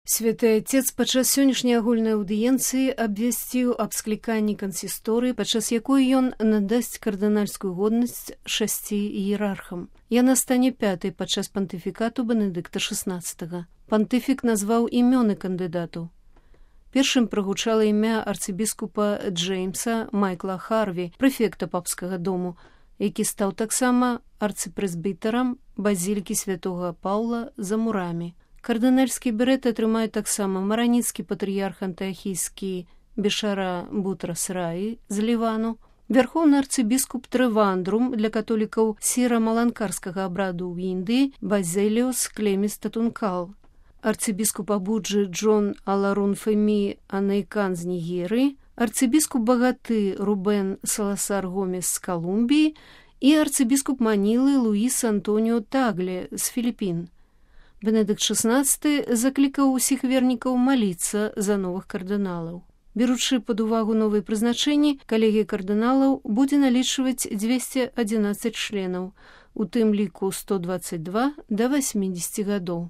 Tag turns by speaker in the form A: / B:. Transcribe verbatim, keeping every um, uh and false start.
A: Святы Отец падчас сённяшняй агульнай аўдыенцыі абвясціў аб скліканні кансісторыі, падчас якой ён надасць кардынальскую годнасць шасці іерархам. Яна стане пятай падчас пантыфікату Бенедыкта шаснаццатага. Пантыфік назваў імёны кандыдатаў. Першым прагучала імя арцыбіскупа Джеймса Майкла Харві, прэфекта папскага дому, які стаў таксама арцыпрэзбітарам базілікі святога Паўла за мурамі. Кардынальскі берэт атрымае таксама мараніцкі патрыярх антыахійскі Бешара Бутрас Раі з Лівану, вярхоўны арцыбіскуп Трэвандрум для католікаў сіра-маланкарскага абраду ў Індыі Базеліус Клеміс Татункал, арцыбіскуп Абуджы Джон Аларун Фемі Анейкан з Нігерыі, арцыбіскуп Багаты Рубен Саласар Гомес з Калумбіі і арцыбіскуп Манілы Луіс Антоніо Тагле з Філіпін. Бенедыкт шаснаццаты заклікаў усіх вернікаў маліцца за новых кардыналаў. Беручы пад увагу новыя прызначэнні, калегія кардыналаў будзе налічваць дзвесце адзінаццаць членаў, у тым ліку сто дваццаць два да васьмідзесяці гадоў.